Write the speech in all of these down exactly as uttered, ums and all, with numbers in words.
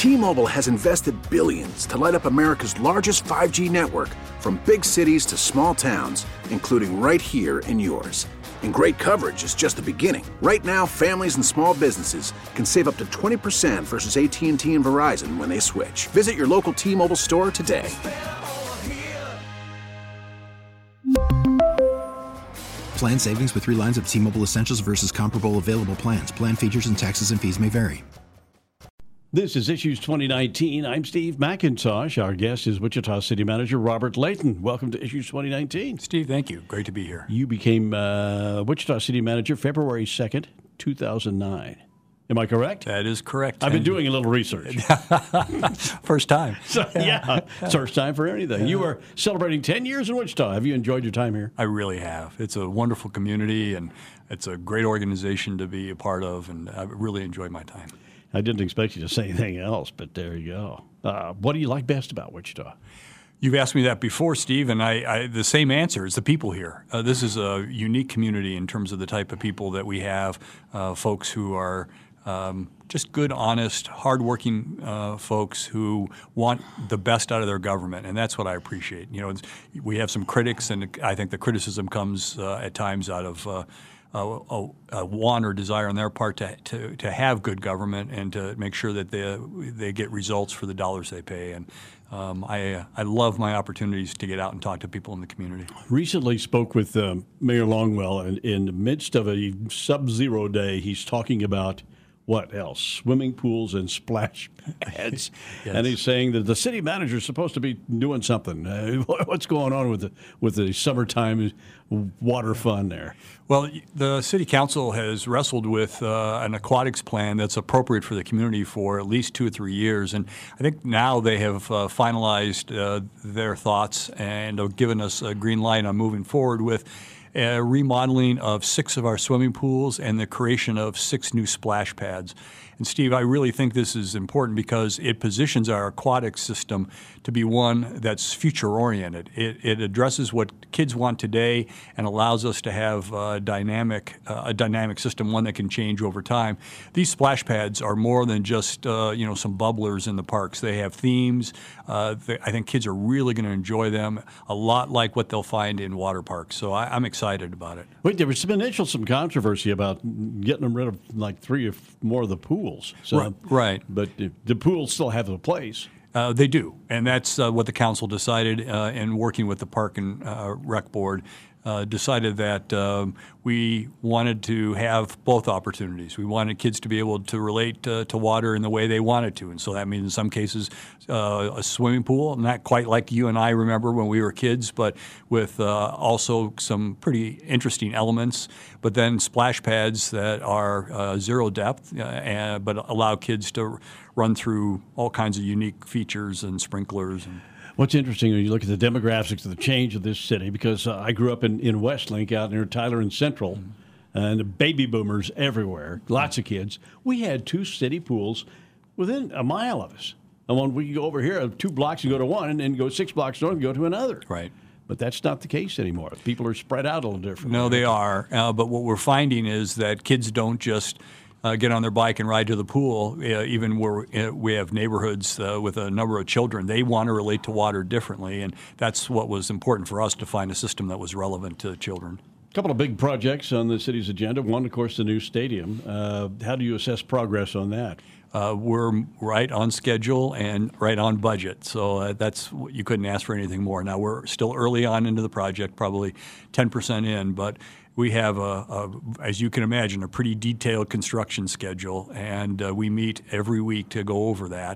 T-Mobile has invested billions to light up America's largest five G network, from big cities to small towns, including right here in yours. And great coverage is just the beginning. Right now, families and small businesses can save up to twenty percent versus A T and T and Verizon when they switch. Visit your local T-Mobile store today. Plan savings with three lines of T-Mobile Essentials versus comparable available plans. Plan features and taxes and fees may vary. This is Issues twenty nineteen. I'm Steve McIntosh. Our guest is Wichita City Manager Robert Layton. Welcome to Issues twenty nineteen. Steve, thank you. Great to be here. You became uh, Wichita City Manager February second, two thousand nine. Am I correct? That is correct. I've been doing a little research. First time. So, yeah, first time for anything. You are celebrating ten years in Wichita. Have you enjoyed your time here? I really have. It's a wonderful community, and it's a great organization to be a part of, and I really enjoyed my time. I didn't expect you to say anything else, but there you go. Uh, what do you like best about Wichita? You've asked me that before, Steve, and I, I the same answer is the people here. Uh, this is a unique community in terms of the type of people that we have, uh, folks who are um, just good, honest, hardworking uh, folks who want the best out of their government, and that's what I appreciate. You know, it's, we have some critics, and I think the criticism comes uh, at times out of uh, Uh, a, a want or desire on their part to, to to have good government and to make sure that they they get results for the dollars they pay. And um, I uh, I love my opportunities to get out and talk to people in the community. Recently spoke with um, Mayor Longwell, and in the midst of a sub-zero day, he's talking about what else? Swimming pools and splash pads. Yes. And he's saying that the city manager is supposed to be doing something. Uh, what's going on with the with the summertime water fun there? Well, the city council has wrestled with uh, an aquatics plan that's appropriate for the community for at least two or three years. And I think now they have uh, finalized uh, their thoughts and have given us a green light on moving forward with a remodeling of six of our swimming pools and the creation of six new splash pads. And Steve, I really think this is important because it positions our aquatic system to be one that's future-oriented. It, it addresses what kids want today and allows us to have a dynamic, uh, a dynamic system, one that can change over time. These splash pads are more than just uh, you know some bubblers in the parks. They have themes. Uh, they, I think kids are really going to enjoy them, a lot like what they'll find in water parks. So I, I'm excited about it. Wait, there was some initial some controversy about getting them rid of like three or more of the pools. So, right, right. But the pools still have a place. Uh, they do, and that's uh, what the council decided uh, in working with the Park and uh, Rec Board. Uh, decided that um, we wanted to have both opportunities. We wanted kids to be able to relate uh, to water in the way they wanted to. And so that means in some cases uh, a swimming pool, not quite like you and I remember when we were kids, but with uh, also some pretty interesting elements. But then splash pads that are uh, zero depth, uh, and, but allow kids to run through all kinds of unique features and sprinklers. And what's interesting when you look at the demographics of the change of this city, because uh, I grew up in, in Westlink out near Tyler and Central, mm-hmm. and baby boomers everywhere, lots of kids. We had two city pools within a mile of us. And when we could go over here, two blocks and go to one, and then go six blocks north and go to another. Right. But that's not the case anymore. People are spread out a little different. No, they are. Uh, but what we're finding is that kids don't just Uh, get on their bike and ride to the pool, uh, even where uh, we have neighborhoods uh, with a number of children. They want to relate to water differently, and that's what was important for us to find a system that was relevant to children. A couple of big projects on the city's agenda. One, of course, the new stadium. Uh, how do you assess progress on that? Uh, we're right on schedule and right on budget, so uh, that's you couldn't ask for anything more. Now, we're still early on into the project, probably ten percent in, but we have, a, a, as you can imagine, a pretty detailed construction schedule, and uh, we meet every week to go over that.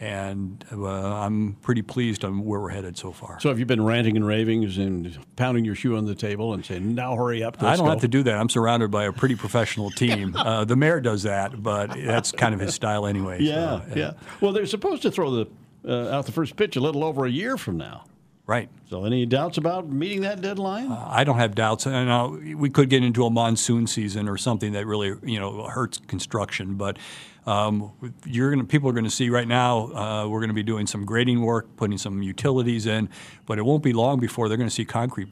And uh, I'm pretty pleased on where we're headed so far. So have you been ranting and raving and pounding your shoe on the table and saying, now hurry up, let's I don't go. have to do that. I'm surrounded by a pretty professional team. Uh, the mayor does that, but that's kind of his style anyway. Yeah, so, uh, yeah. Well, they're supposed to throw the uh, out the first pitch a little over a year from now. Right. So any doubts about meeting that deadline? Uh, I don't have doubts. And uh, we could get into a monsoon season or something that really, you know, hurts construction. But um, you're going to people are going to see right now. Uh, we're going to be doing some grading work, putting some utilities in, but it won't be long before they're going to see concrete poured.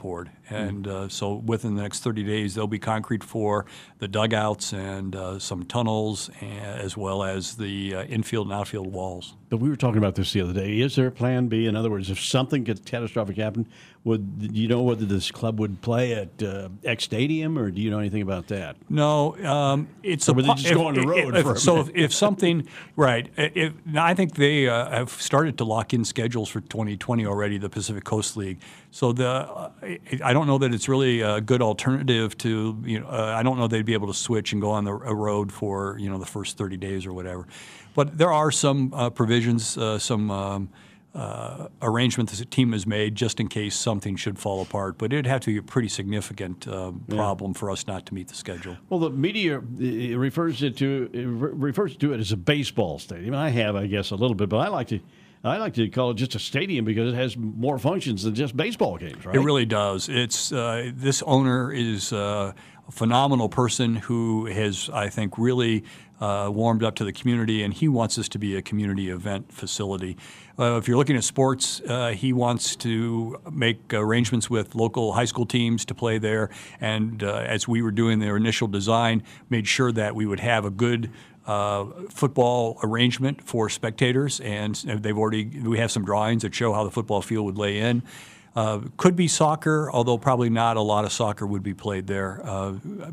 And uh, so within the next thirty days, there'll be concrete for the dugouts and uh, some tunnels, as well as the uh, infield and outfield walls. But we were talking about this the other day. Is there a plan B? In other words, if something catastrophic happened, would do you know whether this club would play at uh, X Stadium, or do you know anything about that? No, um, it's or a would they just if, go on the road if, for a so. If, minute? if something, right? If, I think they uh, have started to lock in schedules for twenty twenty already. The Pacific Coast League. So the uh, I don't know that it's really a good alternative to you know. Uh, I don't know they'd be able to switch and go on the a road for you know the first thirty days or whatever. But there are some uh, provisions, uh, some um, uh, arrangements the team has made just in case something should fall apart. But it'd have to be a pretty significant uh, problem yeah. for us not to meet the schedule. Well, the media it refers it to it refers to it as a baseball stadium. I have, I guess, a little bit, but I like to. I like to call it just a stadium because it has more functions than just baseball games, right? It really does. It's uh, this owner is uh, a phenomenal person who has, I think, really uh, warmed up to the community, and he wants this to be a community event facility. Uh, if you're looking at sports, uh, he wants to make arrangements with local high school teams to play there, and uh, as we were doing their initial design, made sure that we would have a good Uh, football arrangement for spectators, and they've already we have some drawings that show how the football field would lay in. Uh, could be soccer, although probably not a lot of soccer would be played there. Uh,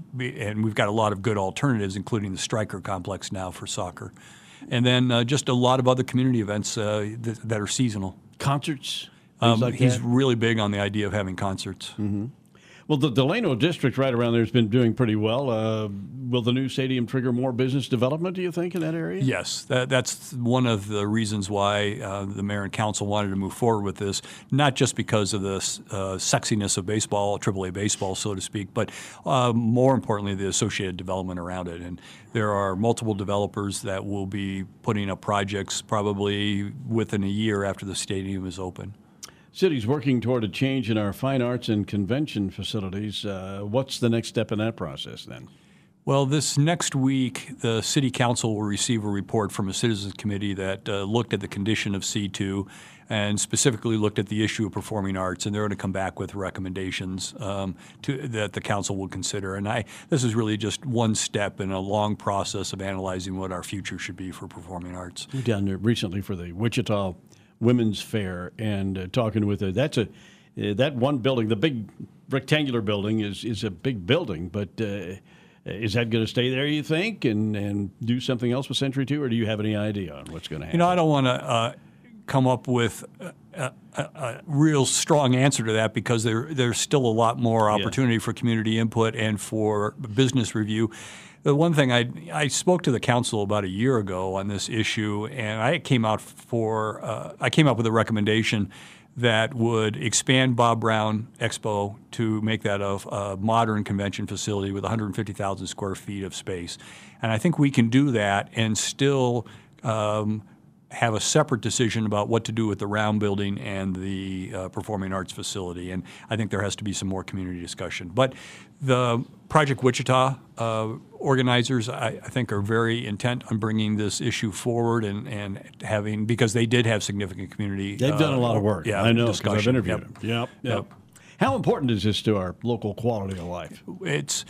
and we've got a lot of good alternatives, including the Stryker complex now for soccer. And then uh, just a lot of other community events uh, th- that are seasonal. Concerts? Um, like he's that? really big on the idea of having concerts. Mm-hmm. Well, the Delano district right around there has been doing pretty well. Uh, will the new stadium trigger more business development, do you think, in that area? Yes. That, that's one of the reasons why uh, the mayor and council wanted to move forward with this, not just because of the uh, sexiness of baseball, triple A baseball, so to speak, but uh, more importantly, the associated development around it. And there are multiple developers that will be putting up projects probably within a year after the stadium is open. City's working toward a change in our fine arts and convention facilities. Uh, what's the next step in that process then? Well, this next week, the City Council will receive a report from a citizens committee that uh, looked at the condition of C two and specifically looked at the issue of performing arts, and they're going to come back with recommendations um, to, that the council will consider. And I, this is really just one step in a long process of analyzing what our future should be for performing arts. We were down there recently for the Wichita Women's Fair, and uh, talking with her. That's a uh, that one building, the big rectangular building, is is a big building. But uh, is that going to stay there, you think, and and do something else with Century Two, or do you have any idea on what's going to happen? You know, I don't want to uh, come up with a, a, a real strong answer to that because there there's still a lot more opportunity yeah. for community input and for business review. The one thing I I spoke to the council about a year ago on this issue, and I came out for uh, I came up with a recommendation that would expand Bob Brown Expo to make that a, a modern convention facility with one hundred fifty thousand square feet of space, and I think we can do that and still um, have a separate decision about what to do with the round building and the uh, performing arts facility. And I think there has to be some more community discussion. But the Project Wichita uh, organizers, I, I think, are very intent on bringing this issue forward and, and having, because they did have significant community. They've uh, done a lot of work. Yeah, I know, because I've interviewed yep. them. Yep, yep. Yep. How important is this to our local quality of life? It's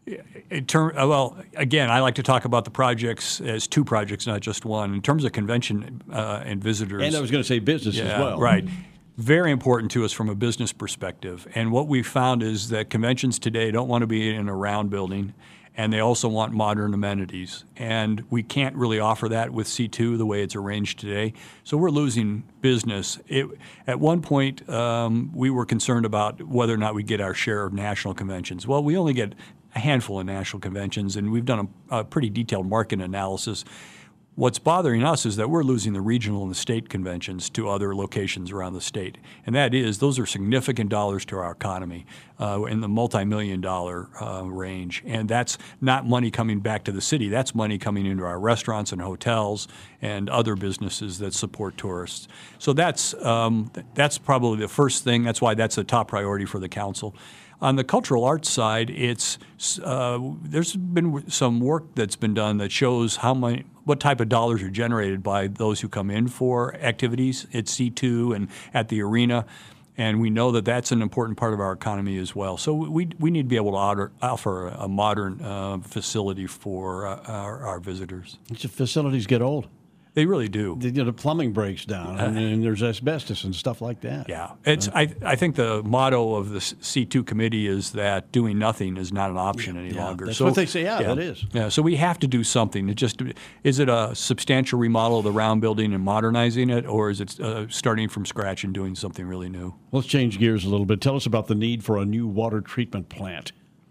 In term, well, again, I like to talk about the projects as two projects, not just one. In terms of convention uh, and visitors. And I was going to say business yeah, as well. Right. Very important to us from a business perspective. And what we've found is that conventions today don't want to be in a round building, and they also want modern amenities. And we can't really offer that with C two the way it's arranged today. So we're losing business. It, at one point, um, we were concerned about whether or not we get our share of national conventions. Well, we only get a handful of national conventions, and we've done a, a pretty detailed market analysis. What's bothering us is that we're losing the regional and the state conventions to other locations around the state. And that is, those are significant dollars to our economy uh, in the multi-million dollar uh, range. And that's not money coming back to the city. That's money coming into our restaurants and hotels and other businesses that support tourists. So that's, um, that's probably the first thing. That's why that's a top priority for the council. On the cultural arts side, it's uh, there's been some work that's been done that shows how many, what type of dollars are generated by those who come in for activities at C two and at the arena. And we know that that's an important part of our economy as well. So we we need to be able to order, offer a modern uh, facility for uh, our, our visitors. The facilities get old. They really do. The, you know, the plumbing breaks down, and, and there's asbestos and stuff like that. Yeah, it's. I I think the motto of the C two committee is that doing nothing is not an option any yeah, longer. That's so, what they say. Yeah, yeah, that is. Yeah, so we have to do something. It just is it a substantial remodel of the round building and modernizing it, or is it uh, starting from scratch and doing something really new? Let's change gears a little bit. Tell us about the need for a new water treatment plant.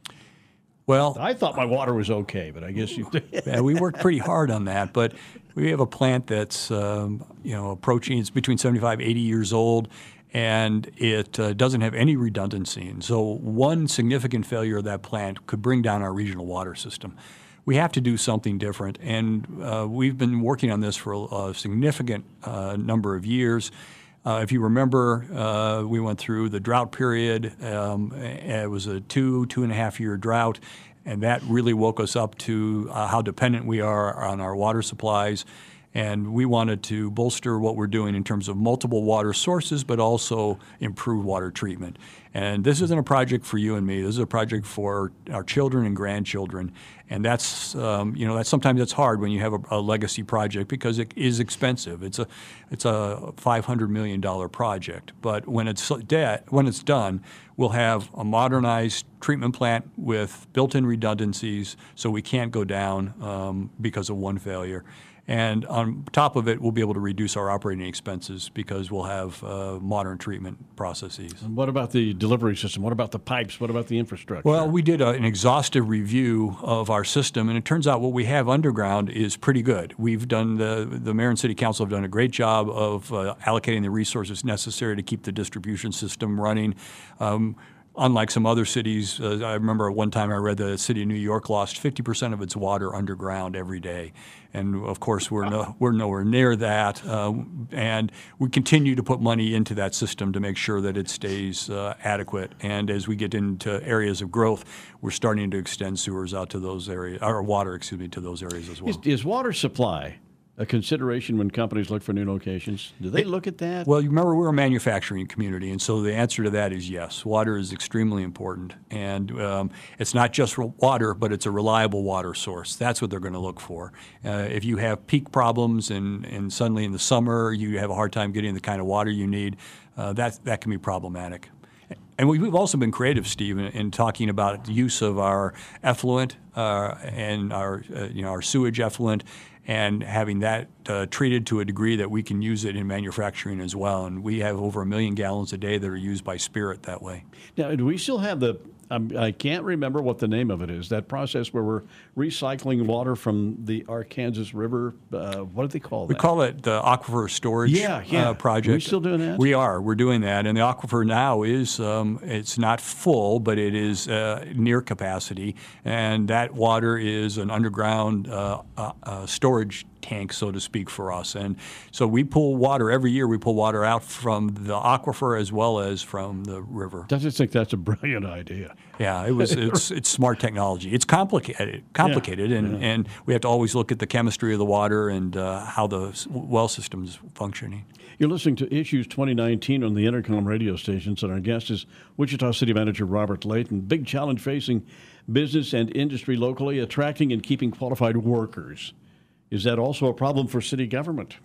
Well, I thought my water was okay, but I guess you did. Yeah, we worked pretty hard on that, but we have a plant that's um, you know approaching it's between seventy-five, eighty years old, and it uh, doesn't have any redundancy. And so one significant failure of that plant could bring down our regional water system. We have to do something different, and uh, we've been working on this for a, a significant uh, number of years. Uh, if you remember, uh, we went through the drought period. Um, it was a two, two and a half year drought, and that really woke us up to uh, how dependent we are on our water supplies. And we wanted to bolster what we're doing in terms of multiple water sources, but also improve water treatment. And this isn't a project for you and me. This is a project for our children and grandchildren. And that's, um, you know, that's sometimes it's hard when you have a, a legacy project because it is expensive. It's a, it's a five hundred million dollars project. But when it's de- when it's done, we'll have a modernized treatment plant with built-in redundancies, so we can't go down um, because of one failure. And on top of it, we'll be able to reduce our operating expenses because we'll have uh, modern treatment processes. And what about the delivery system? What about the pipes? What about the infrastructure? Well, we did a, an exhaustive review of our system, and it turns out what we have underground is pretty good. We've done the the mayor and city council have done a great job of uh, allocating the resources necessary to keep the distribution system running. Um, Unlike some other cities, uh, I remember one time I read the city of New York lost fifty percent of its water underground every day. And of course, we're, no, we're nowhere near that. Uh, and we continue to put money into that system to make sure that it stays uh, adequate. And as we get into areas of growth, we're starting to extend sewers out to those areas, or water, excuse me, to those areas as well. Is, is water supply a consideration when companies look for new locations? Do they look at that? Well, you remember we're a manufacturing community, and so the answer to that is yes. Water is extremely important, and um, it's not just water, but it's a reliable water source. That's what they're going to look for. Uh, if you have peak problems and, and suddenly in the summer you have a hard time getting the kind of water you need, uh, that, that can be problematic. And we've also been creative, Steve, in, in talking about the use of our effluent uh, and our, uh, you know, our sewage effluent, and having that uh, treated to a degree that we can use it in manufacturing as well. And we have over a million gallons a day that are used by Spirit that way. Now, do we still have the, um, I can't remember what the name of it is, that process where we're recycling water from the Arkansas River? Uh, what do they call that? We call it the Aquifer Storage yeah, yeah. uh, Project. Are we still doing that? We are. We're doing that. And the aquifer now is, um, it's not full, but it is uh, near capacity. And that water is an underground uh, uh, uh, storage tank, so to speak, for us. And so we pull water every year. We pull water out from the aquifer as well as from the river. I just think that's a brilliant idea. Yeah, it was. It's it's smart technology. It's complicated, complicated, yeah, and, yeah. and we have to always look at the chemistry of the water and uh, how the well system is functioning. You're listening to Issues twenty nineteen on the Intercom radio stations, and our guest is Wichita City Manager Robert Layton. Big challenge facing business and industry locally, attracting and keeping qualified workers. Is that also a problem for city government?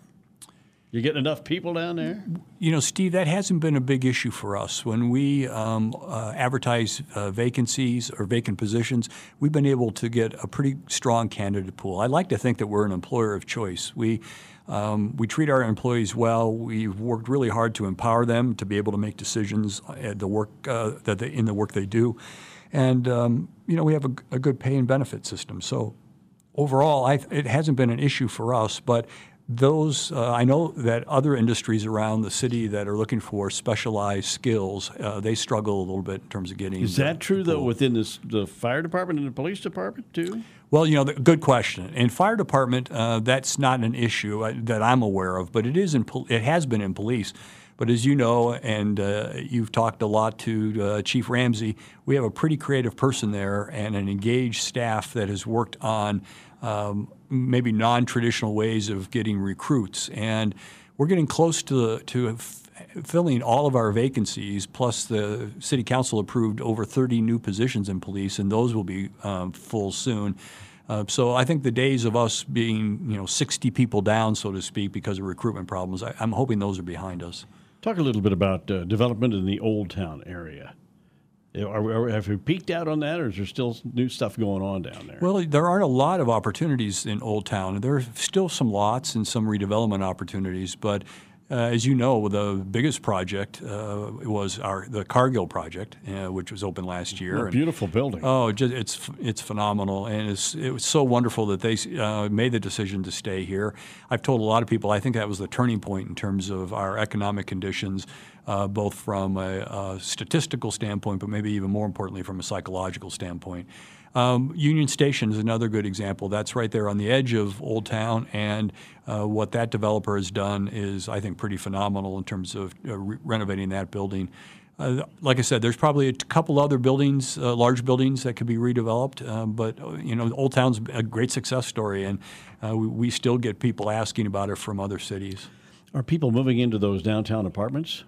You getting enough people down there? You know, Steve, that hasn't been a big issue for us. When we um, uh, advertise uh, vacancies or vacant positions, we've been able to get a pretty strong candidate pool. I like to think that we're an employer of choice. We um, we treat our employees well. We've worked really hard to empower them to be able to make decisions at the work uh, that they, in the work they do, and um, you know, we have a, a good pay and benefit system. So overall, I, it hasn't been an issue for us, but those uh, I know that other industries around the city that are looking for specialized skills, uh, they struggle a little bit in terms of getting. Is that the, true, the though, within this, the fire department and the police department, too? Well, you know, the, good question. In fire department, uh, that's not an issue uh, that I'm aware of, but it is in pol- it has been in police. But as you know, and uh, you've talked a lot to uh, Chief Ramsey, we have a pretty creative person there and an engaged staff that has worked on um, maybe non-traditional ways of getting recruits. And we're getting close to to f- filling all of our vacancies. Plus, the city council approved over thirty new positions in police, and those will be um, full soon. Uh, so I think the days of us being, you know, sixty people down, so to speak, because of recruitment problems, I, I'm hoping those are behind us. Talk a little bit about uh, development in the Old Town area. Are we, are, have we peaked out on that, or is there still new stuff going on down there? Well, there aren't a lot of opportunities in Old Town. There are still some lots and some redevelopment opportunities, but uh, as you know, the biggest project uh, was our the Cargill project, uh, which was open last year. Oh, and, beautiful building. Oh, just, it's it's phenomenal, and it's, it was so wonderful that they uh, made the decision to stay here. I've told a lot of people I think that was the turning point in terms of our economic conditions, uh, both from a, a statistical standpoint, but maybe even more importantly from a psychological standpoint. Um, Union Station is another good example. That's right there on the edge of Old Town, and uh, what that developer has done is, I think, pretty phenomenal in terms of uh, re- renovating that building. Uh, like I said, there's probably a couple other buildings, uh, large buildings that could be redeveloped, uh, but uh, you know, Old Town's a great success story, and uh, we, we still get people asking about it from other cities. Are people moving into those downtown apartments?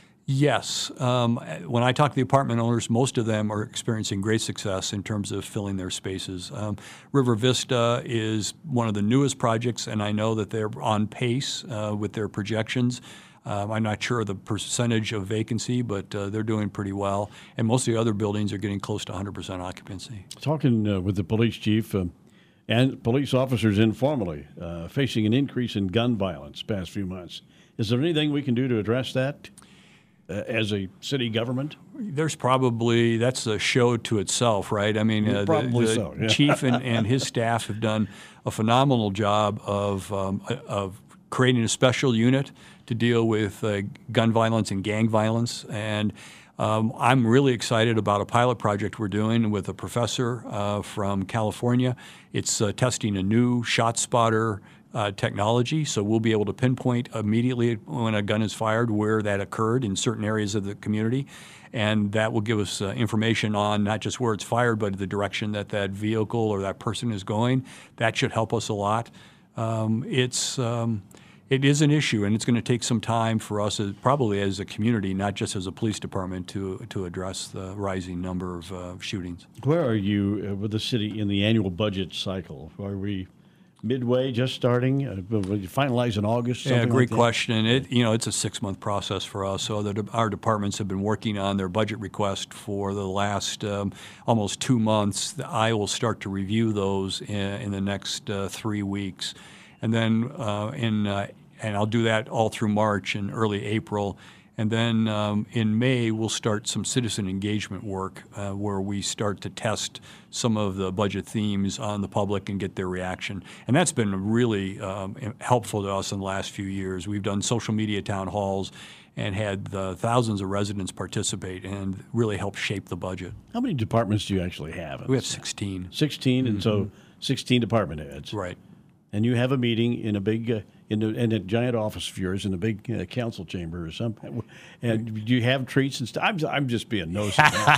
Yes. Um, when I talk to the apartment owners, most of them are experiencing great success in terms of filling their spaces. Um, River Vista is one of the newest projects, and I know that they're on pace uh, with their projections. Um, I'm not sure of the percentage of vacancy, but uh, they're doing pretty well. And most of the other buildings are getting close to one hundred percent occupancy. Talking uh, with the police chief uh, and police officers informally, uh, facing an increase in gun violence past few months. Is there anything we can do to address that? Uh, as a city government? There's probably, that's a show to itself, right? I mean, uh, probably the, the so, yeah. chief and, and his staff have done a phenomenal job of, um, of creating a special unit to deal with uh, gun violence and gang violence. And um, I'm really excited about a pilot project we're doing with a professor uh, from California. It's uh, testing a new shot spotter Uh, technology, so we'll be able to pinpoint immediately when a gun is fired where that occurred in certain areas of the community, and that will give us uh, information on not just where it's fired, but the direction that that vehicle or that person is going. That should help us a lot. Um, it's um, it is an issue, and it's going to take some time for us, as, probably as a community, not just as a police department, to to address the rising number of uh, shootings. Where are you uh, with the city in the annual budget cycle? Are we midway, just starting? Uh, will you finalize in August? Yeah, great like that? question. It you know it's a six month process for us. So the, our departments have been working on their budget request for the last um, almost two months. I will start to review those in, in the next uh, three weeks, and then uh, in uh, and I'll do that all through March and early April. And then um, in May, we'll start some citizen engagement work uh, where we start to test some of the budget themes on the public and get their reaction. And that's been really um, helpful to us in the last few years. We've done social media town halls and had uh, thousands of residents participate and really help shape the budget. How many departments do you actually have? We have sixteen. sixteen, Mm-hmm. and so sixteen department heads. Right. And you have a meeting in a big, uh, in, a, in a giant office of yours in a big uh, council chamber or something. And do you have treats and stuff? I'm, I'm just being nosy.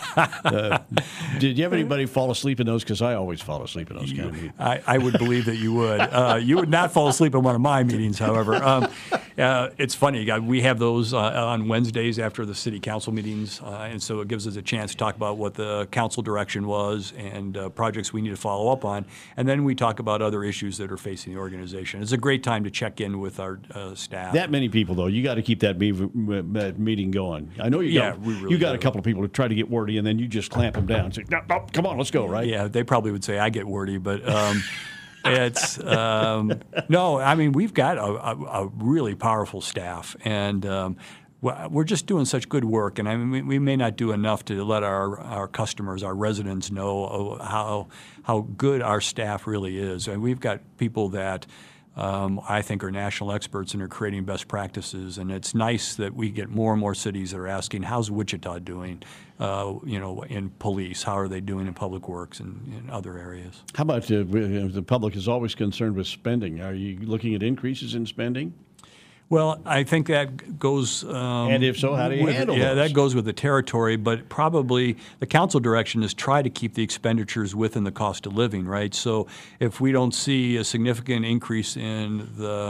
uh, did you have anybody fall asleep in those? Because I always fall asleep in those kind of meetings. I, I would believe that you would. Uh, you would not fall asleep in one of my meetings, however. Um, uh, it's funny. We have those uh, on Wednesdays after the city council meetings, uh, and so it gives us a chance to talk about what the council direction was and uh, projects we need to follow up on. And then we talk about other issues that are facing the organization. It's a great time to check in with our uh, staff. That many people, though, you got to keep that, me- that meeting going. I know you Yeah, got, we really you got do. a couple of people who try to get wordy, and then you just clamp them down. Say, no, no, come on, let's go, right? Yeah, they probably would say I get wordy, but um, it's um, no. I mean, we've got a, a, a really powerful staff, and um, we're just doing such good work. And I mean, we may not do enough to let our, our customers, our residents, know how how good our staff really is. And we've got people that. Um, I think are national experts and are creating best practices, and it's nice that we get more and more cities that are asking, "How's Wichita doing?" Uh, you know, in police, how are they doing in public works and in other areas? How about uh, the public is always concerned with spending? Are you looking at increases in spending? Well, I think that goes. Um, And if so, how do you with, handle Yeah, those? that goes with the territory, but probably the council direction is try to keep the expenditures within the cost of living, right? So if we don't see a significant increase in the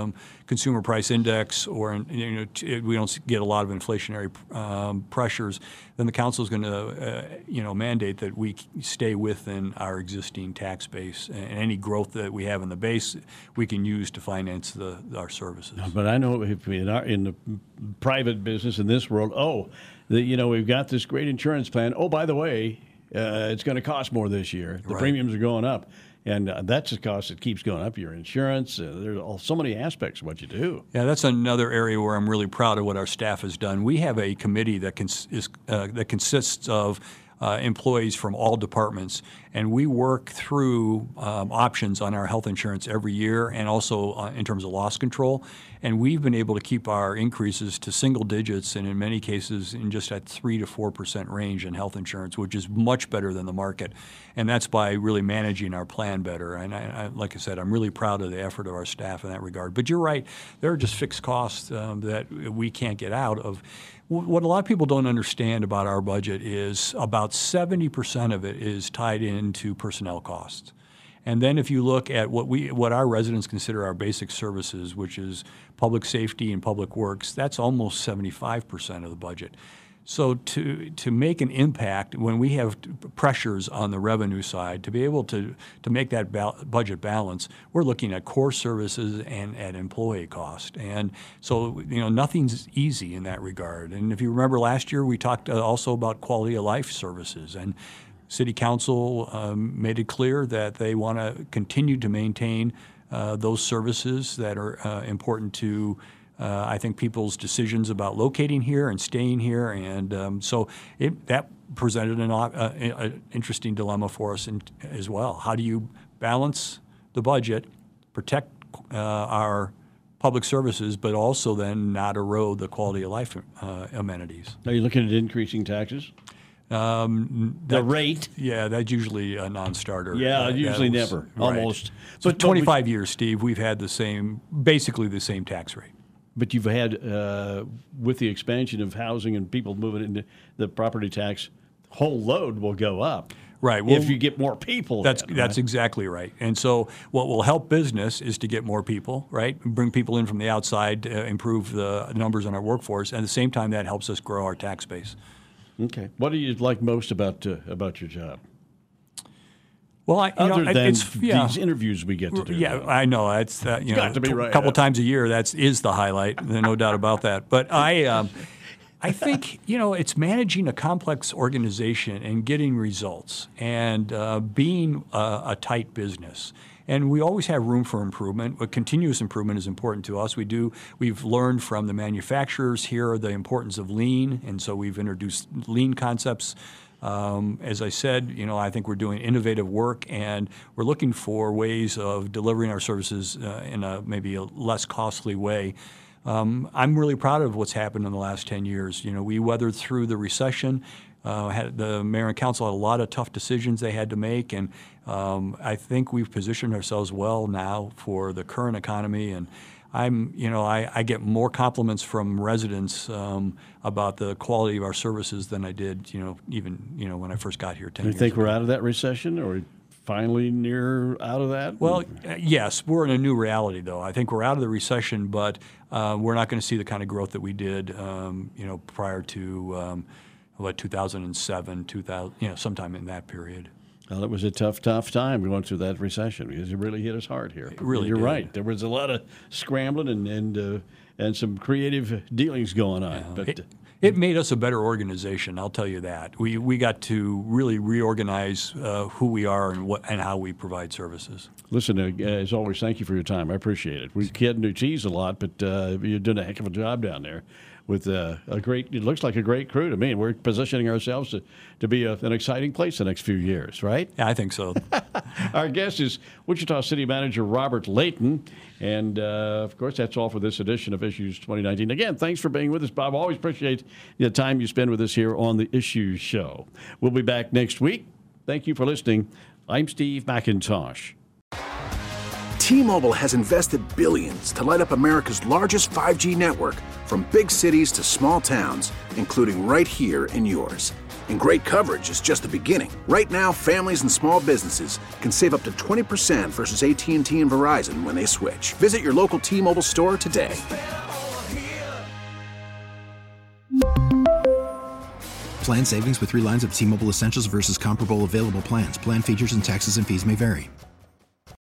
consumer price index, or you know, t- we don't get a lot of inflationary um, pressures, then the council is going to, uh, you know, mandate that we stay within our existing tax base, and any growth that we have in the base, we can use to finance the our services. But I know if in, our, in the private business in this world, oh, the, you know, we've got this great insurance plan. Oh, by the way, uh, it's going to cost more this year. The right. premiums are going up. And uh, that's a cost that keeps going up. Your insurance, uh, there's all, so many aspects of what you do. Yeah, that's another area where I'm really proud of what our staff has done. We have a committee that cons- is, uh, that consists of uh, employees from all departments, and we work through um, options on our health insurance every year, and also uh, in terms of loss control. And we've been able to keep our increases to single digits, and in many cases in just at three to four percent range in health insurance, which is much better than the market. And that's by really managing our plan better. And I, I, like I said, I'm really proud of the effort of our staff in that regard. But you're right, there are just fixed costs um, that we can't get out of. What a lot of people don't understand about our budget is about seventy percent of it is tied into personnel costs. And then if you look at what we, what our residents consider our basic services, which is public safety and public works, that's almost seventy-five percent of the budget. So to to make an impact when we have pressures on the revenue side, to be able to, to make that ba- budget balance, we're looking at core services and at employee cost. And so, you know, nothing's easy in that regard. And if you remember last year, we talked uh, also about quality of life services. And City Council um, made it clear that they want to continue to maintain uh, those services that are uh, important to Uh, I think people's decisions about locating here and staying here, and um, so it, that presented an uh, a interesting dilemma for us in, as well. How do you balance the budget, protect uh, our public services, but also then not erode the quality of life uh, amenities? Are you looking at increasing taxes? Um, the that, rate? Yeah, that's usually a non-starter. Yeah, uh, usually was, never, right. almost. So but, twenty-five but, years, Steve, we've had the same, basically the same tax rate. But you've had, uh, with the expansion of housing and people moving into the property tax, whole load will go up. Right. Well, if you get more people. That's then, that's right? exactly right. And so what will help business is to get more people, right? Bring people in from the outside to improve the numbers on our workforce. And at the same time, that helps us grow our tax base. Okay. What do you like most about uh, about your job? Well, I, you Other know, than it's, yeah. these interviews we get to do. Yeah, I know. It's uh, you it's know, got to be right a couple up. times a year. That's is the highlight. There's no doubt about that. But I, um, I think you know, it's managing a complex organization and getting results, and uh, being a, a tight business. And we always have room for improvement. But continuous improvement is important to us. We do. We've learned from the manufacturers here the importance of lean, and so we've introduced lean concepts. Um, as I said, you know, I think we're doing innovative work, and we're looking for ways of delivering our services uh, in a maybe a less costly way. Um, I'm really proud of what's happened in the last ten years. You know, we weathered through the recession. Uh, had, the mayor and council had a lot of tough decisions they had to make, and um, I think we've positioned ourselves well now for the current economy. And I'm, you know, I, I get more compliments from residents um, about the quality of our services than I did, you know, even, you know, when I first got here ten Do you years think ago. we're out of that recession, or finally near out of that? Well, uh, yes, we're in a new reality, though. I think we're out of the recession, but uh, we're not going to see the kind of growth that we did, um, you know, prior to um, what two thousand seven, two thousand, you know, sometime in that period. Well, it was a tough, tough time going through that recession because it really hit us hard here. It really You're did. right. There was a lot of scrambling and and uh, and some creative dealings going on. Yeah. But It, it made us a better organization, I'll tell you that. We we got to really reorganize uh, who we are and what and how we provide services. listen, uh, as always, thank you for your time. I appreciate it. We kid and cheese a lot, but uh, you're doing a heck of a job down there with uh, a great, it looks like a great crew to me. We're positioning ourselves to, to be a, an exciting place the next few years, right? Yeah, I think so. Our guest is Wichita City Manager Robert Layton. And, uh, of course, that's all for this edition of Issues twenty nineteen. Again, thanks for being with us, Bob. Always appreciate the time you spend with us here on the Issues Show. We'll be back next week. Thank you for listening. I'm Steve McIntosh. T-Mobile has invested billions to light up America's largest five G network, from big cities to small towns, including right here in yours. And great coverage is just the beginning. Right now, families and small businesses can save up to twenty percent versus A T and T and Verizon when they switch. Visit your local T-Mobile store today. Plan savings with three lines of T-Mobile Essentials versus comparable available plans. Plan features and taxes and fees may vary.